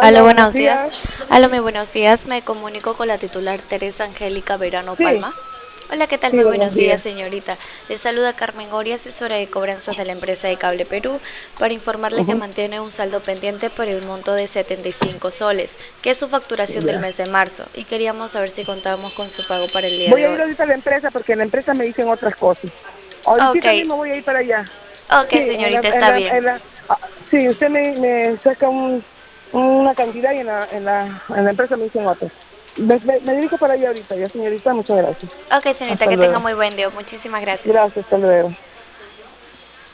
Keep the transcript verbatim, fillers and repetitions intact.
Aló, Hola, buenos buenos días. días. Aló, muy buenos días. Me comunico con la titular Teresa Angélica Verano Sí, Palma. Hola, ¿qué tal? sí, Muy buenos buenos días, días. señorita. Le saluda Carmen Goria, asesora de cobranzas de la empresa de Cable Perú, para informarle que Ujú. mantiene un saldo pendiente por el monto de setenta y cinco soles, que es su facturación del Ya. mes de marzo, y queríamos saber si contábamos con su pago para el día Voy de a ir hoy. ahorita a la empresa porque en la empresa me dicen otras cosas. Ok, Ahorita mismo voy a ir para allá. ok, Sí, en la, señorita, en está la, bien. en la, ah, sí, usted me, me saca un, una cantidad y en la, en la, en la empresa me dicen otras. Me, me, me dirijo para allá ahorita, ya señorita, muchas gracias. Ok, señorita, Hasta que tenga luego. muy buen día. Muchísimas gracias. Gracias, hasta luego.